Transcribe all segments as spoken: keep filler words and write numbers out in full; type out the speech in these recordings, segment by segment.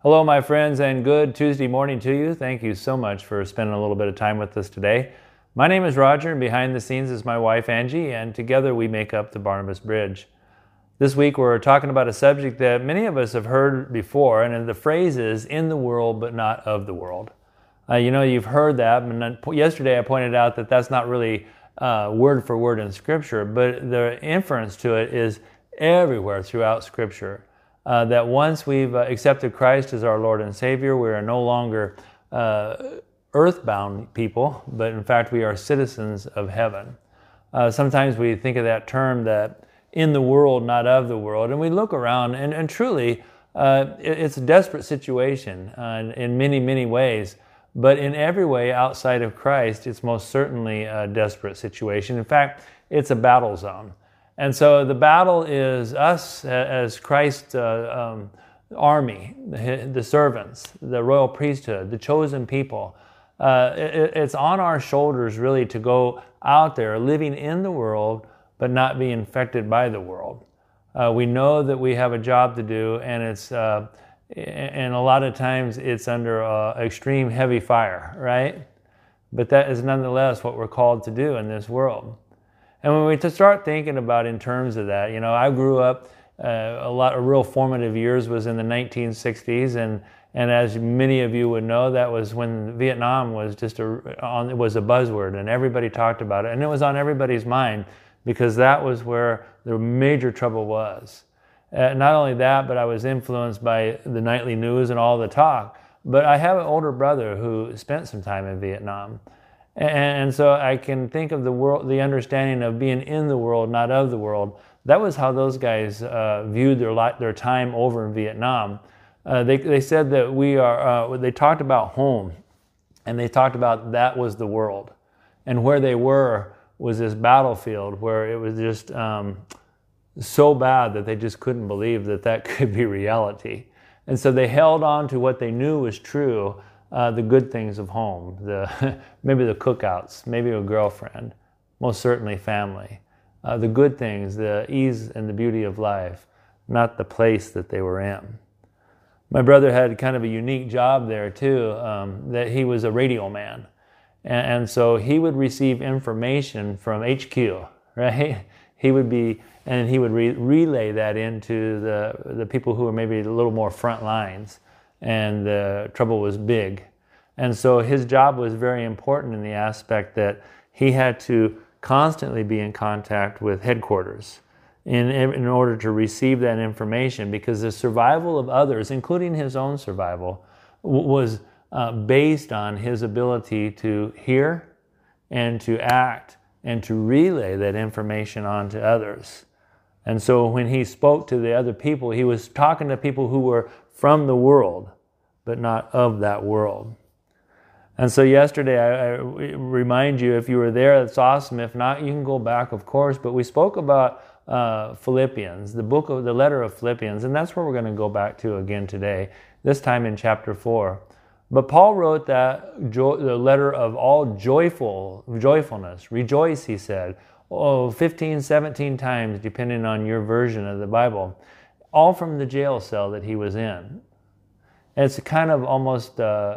Hello, my friends, and good Tuesday morning to you. Thank you so much for spending a little bit of time with us today. My name is Roger, and behind the scenes is my wife, Angie, and together we make up the Barnabas Bridge. This week we're talking about a subject that many of us have heard before, and the phrase is, in the world, but not of the world. Uh, you know, you've heard that, and yesterday I pointed out that that's not really uh, word for word in Scripture, but the inference to it is everywhere throughout Scripture. Uh, that once we've uh, accepted Christ as our Lord and Savior, we are no longer uh, earthbound people, but in fact we are citizens of heaven. Uh, sometimes we think of that term that in the world, not of the world, and we look around and, and truly uh, it, it's a desperate situation uh, in many, many ways, but in every way outside of Christ, it's most certainly a desperate situation. In fact, it's a battle zone. And so the battle is us as Christ's uh, um, army, the, the servants, the royal priesthood, the chosen people. Uh, it, it's on our shoulders really to go out there living in the world, but not be infected by the world. Uh, we know that we have a job to do, and it's uh, and a lot of times it's under uh, extreme heavy fire, right? But that is nonetheless what we're called to do in this world. And when we to start thinking about in terms of that, you know, I grew up, uh, a lot of real formative years was in the nineteen sixties, and and as many of you would know, that was when Vietnam was just a, on, it was a buzzword, and everybody talked about it, and it was on everybody's mind because that was where the major trouble was. Uh, not only that, but I was influenced by the nightly news and all the talk, but I have an older brother who spent some time in Vietnam. And so I can think of the world, the understanding of being in the world, not of the world. That was how those guys uh, viewed their li- their time over in Vietnam. Uh, they they said that we are. Uh, they talked about home, and they talked about that was the world, and where they were was this battlefield where it was just um, so bad that they just couldn't believe that that could be reality. And so they held on to what they knew was true. Uh, the good things of home, the maybe the cookouts, maybe a girlfriend, most certainly family. Uh, the good things, the ease and the beauty of life, not the place that they were in. My brother had kind of a unique job there too, um, that he was a radio man. And, and so he would receive information from H Q, right? He would be, and he would re- relay that into the, the people who were maybe a little more front lines. And the trouble was big. And so his job was very important in the aspect that he had to constantly be in contact with headquarters in, in order to receive that information, because the survival of others, including his own survival, w- was uh, based on his ability to hear and to act and to relay that information on to others. And so when he spoke to the other people, he was talking to people who were from the world, but not of that world. And so yesterday, I, I remind you, if you were there, it's awesome. If not, you can go back, of course. But we spoke about uh, Philippians, the book of the letter of Philippians, and that's where we're going to go back to again today, this time in chapter four. But Paul wrote that jo- the letter of all joyful joyfulness, rejoice, he said, oh, fifteen, seventeen times, depending on your version of the Bible, all from the jail cell that he was in. It's kind of almost uh,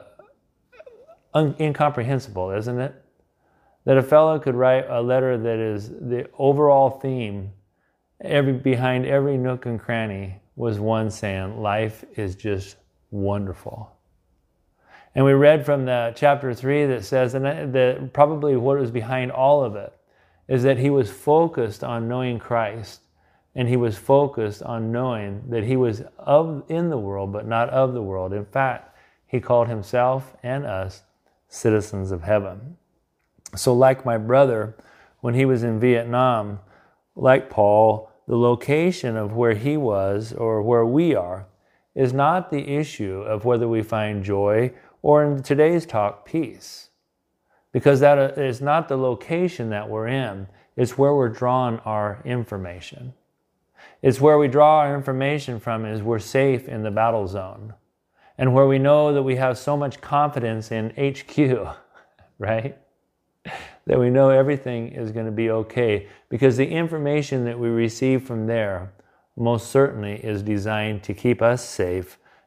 un- incomprehensible, isn't it? That a fellow could write a letter that is the overall theme, every behind every nook and cranny was one saying, life is just wonderful. And we read from the chapter three that says, and that probably what was behind all of it is that he was focused on knowing Christ. And he was focused on knowing that he was of in the world, but not of the world. In fact, he called himself and us citizens of heaven. So like my brother, when he was in Vietnam, like Paul, the location of where he was or where we are is not the issue of whether we find joy or in today's talk, peace. Because that is not the location that we're in. It's where we're drawing our information. It's where we draw our information from is we're safe in the battle zone. And where we know that we have so much confidence in H Q, right? That we know everything is going to be okay. Because the information that we receive from there most certainly is designed to keep us safe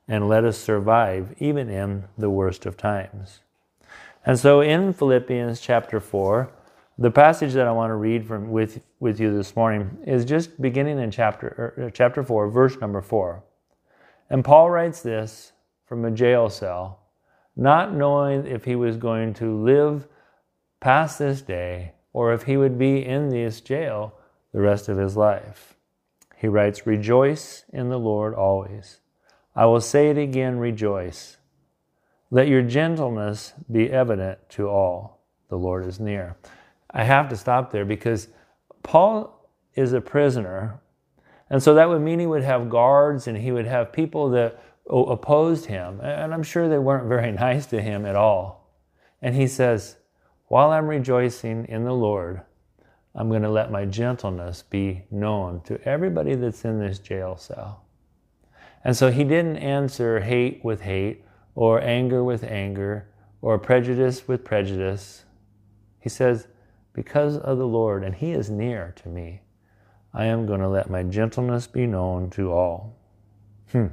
and let us survive even in the worst of times. And so in Philippians chapter four, the passage that I want to read from with, with you this morning is just beginning in chapter, er, chapter four, verse number four. And Paul writes this from a jail cell, not knowing if he was going to live past this day or if he would be in this jail the rest of his life. He writes, "Rejoice in the Lord always. I will say it again, rejoice. Let your gentleness be evident to all. The Lord is near." I have to stop there because Paul is a prisoner. And so that would mean he would have guards and he would have people that opposed him. And I'm sure they weren't very nice to him at all. And he says, while I'm rejoicing in the Lord, I'm going to let my gentleness be known to everybody that's in this jail cell. And so he didn't answer hate with hate or anger with anger or prejudice with prejudice. He says, because of the Lord, and he is near to me, I am going to let my gentleness be known to all. Hmm.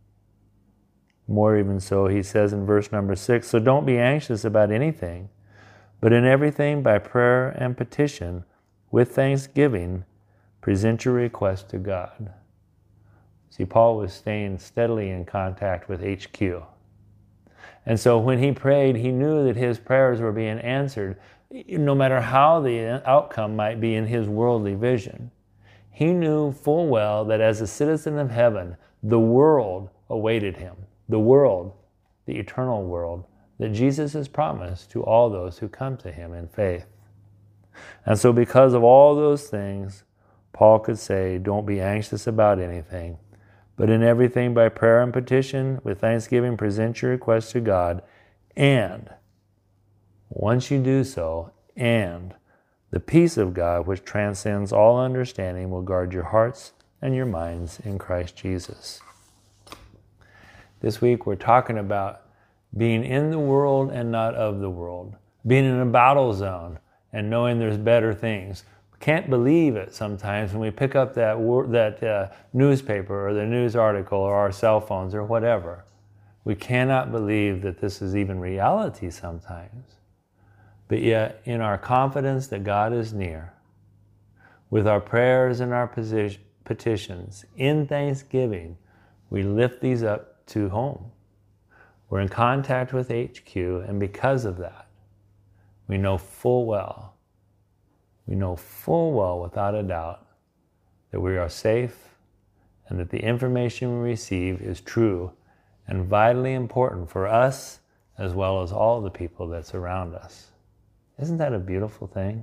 More even so, he says in verse number six, so don't be anxious about anything, but in everything by prayer and petition, with thanksgiving, present your request to God. See, Paul was staying steadily in contact with H Q. And so when he prayed, he knew that his prayers were being answered, no matter how the outcome might be in his worldly vision. He knew full well that as a citizen of heaven, the world awaited him. The world, the eternal world, that Jesus has promised to all those who come to him in faith. And so because of all those things, Paul could say, don't be anxious about anything, but in everything by prayer and petition, with thanksgiving, present your requests to God. And once you do so, and the peace of God, which transcends all understanding, will guard your hearts and your minds in Christ Jesus. This week we're talking about being in the world and not of the world, being in a battle zone and knowing there's better things. We can't believe it sometimes when we pick up that wor- that uh, newspaper or the news article or our cell phones or whatever. We cannot believe that this is even reality sometimes. But yet, in our confidence that God is near, with our prayers and our position, petitions, in thanksgiving, we lift these up to home. We're in contact with H Q, and because of that, we know full well, we know full well without a doubt that we are safe and that the information we receive is true and vitally important for us as well as all the people that surround us. Isn't that a beautiful thing?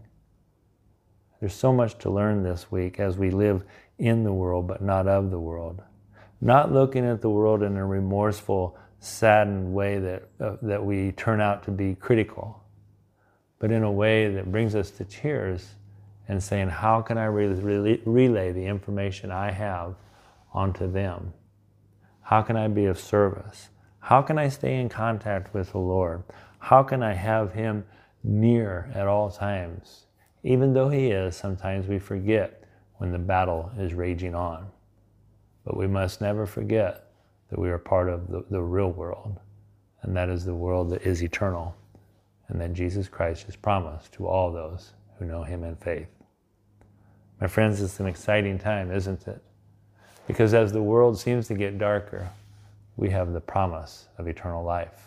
There's so much to learn this week as we live in the world but not of the world. Not looking at the world in a remorseful, saddened way that, uh, that we turn out to be critical, but in a way that brings us to tears and saying, how can I re- re- relay the information I have onto them? How can I be of service? How can I stay in contact with the Lord? How can I have Him near at all times? Even though He is, sometimes we forget when the battle is raging on. But we must never forget that we are part of the, the real world, and that is the world that is eternal, and that Jesus Christ has promised to all those who know Him in faith. My friends, it's an exciting time, isn't it? Because as the world seems to get darker, we have the promise of eternal life.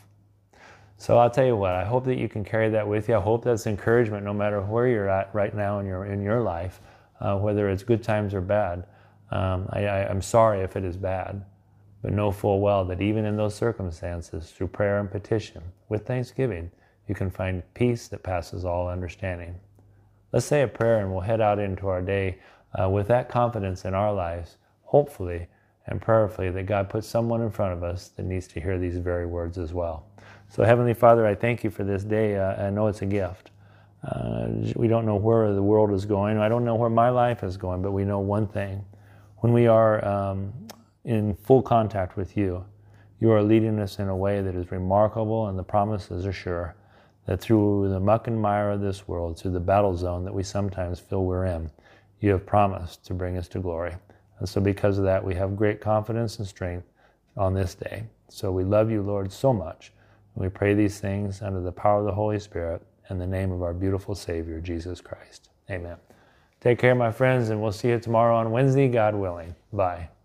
So I'll tell you what, I hope that you can carry that with you. I hope that's encouragement no matter where you're at right now in your in your life, uh, whether it's good times or bad. Um, I, I, I'm sorry if it is bad, but know full well that even in those circumstances, through prayer and petition, with thanksgiving, you can find peace that passes all understanding. Let's say a prayer and we'll head out into our day uh, with that confidence in our lives, hopefully and prayerfully that God puts someone in front of us that needs to hear these very words as well. So Heavenly Father, I thank you for this day. Uh, I know it's a gift. Uh, we don't know where the world is going. I don't know where my life is going, but we know one thing. When we are um, in full contact with you, you are leading us in a way that is remarkable, and the promises are sure that through the muck and mire of this world, through the battle zone that we sometimes feel we're in, you have promised to bring us to glory. And so because of that, we have great confidence and strength on this day. So we love you, Lord, so much. And we pray these things under the power of the Holy Spirit in the name of our beautiful Savior, Jesus Christ. Amen. Take care, my friends, and we'll see you tomorrow on Wednesday, God willing. Bye.